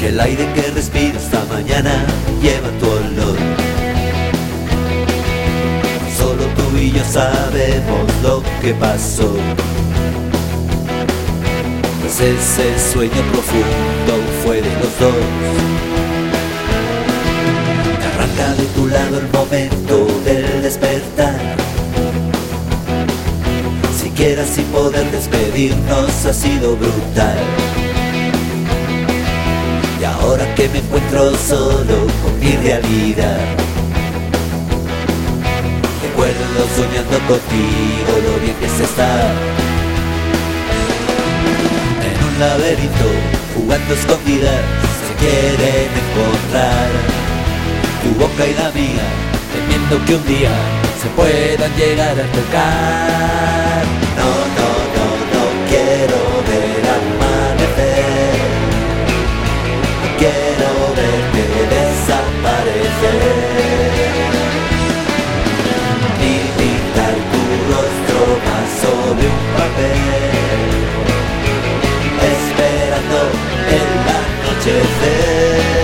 que el aire que respiro esta mañana lleva tu olor. Solo tú y yo sabemos lo que pasó. Pues ese sueño profundo fue de los dos. Me arranca de tu lado el momento del despertar. Siquiera sin poder despedirnos ha sido brutal. Y ahora que me encuentro solo con mi realidad, recuerdo soñando contigo lo bien que se está. En un laberinto, jugando escondidas, se quieren encontrar tu boca y la mía, temiendo que un día se puedan llegar a tocar. No, no, no, no quiero ver amanecer. No quiero verte desaparecer. Ni pintar tu rostro más sobre un papel, esperando el anochecer.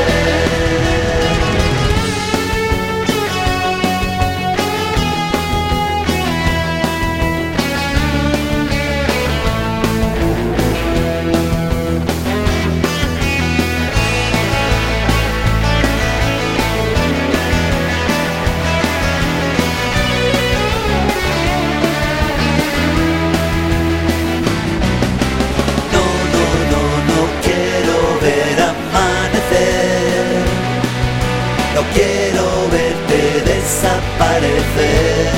No quiero verte desaparecer,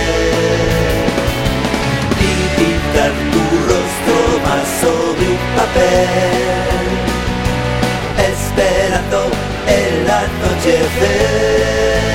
ni pintar tu rostro más sobre un papel, esperando el anochecer.